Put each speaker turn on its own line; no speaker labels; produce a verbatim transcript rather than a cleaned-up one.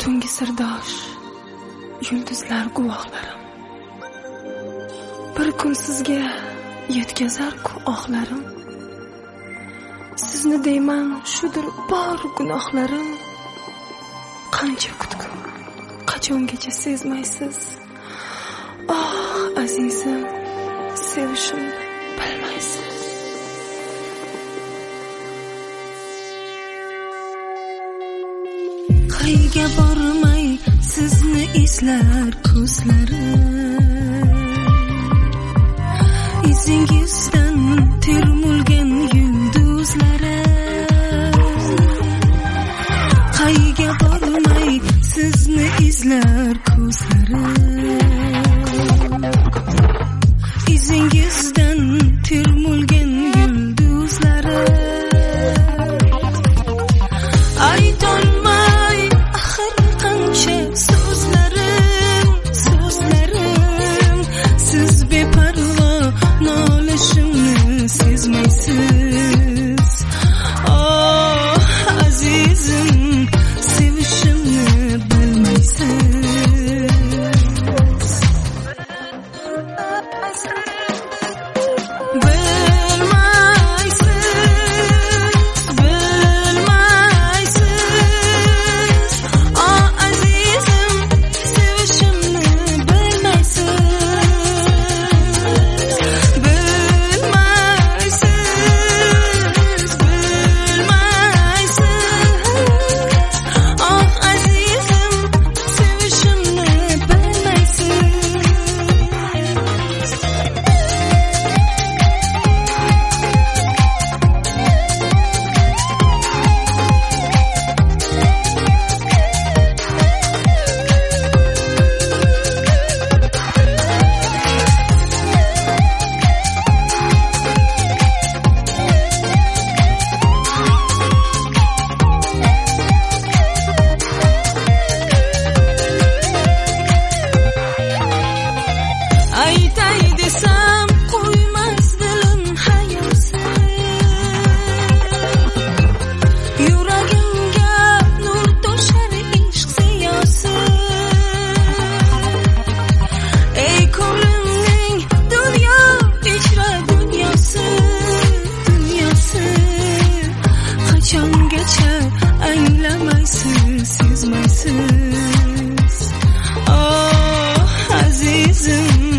tungi sirdosh, yulduzlar guvohlarim. Bir kun sizga yetkazar-ku ohlarim. Sizni deyman, shudir bor gunohlarim. Qancha kutdim, qachongacha sezmaysiz. Oh, azizim, sevishim bilmaysiz.
Qayga bormay sizni izlar ko'zlarim. Izingizdan termulgan yulduzlarim. Qayga bormay sizni izlar ko'zlarim. Izingizdan termulgan yulduzlarim. Aytolmay axir qancha so'zlarim, so'zlarim. Siz beparvo nolishimni sezmaysiz. Oh, azizim, sevishimni bilmaysiz. Anglamaysiz, sezmaysiz. Oh, azizim,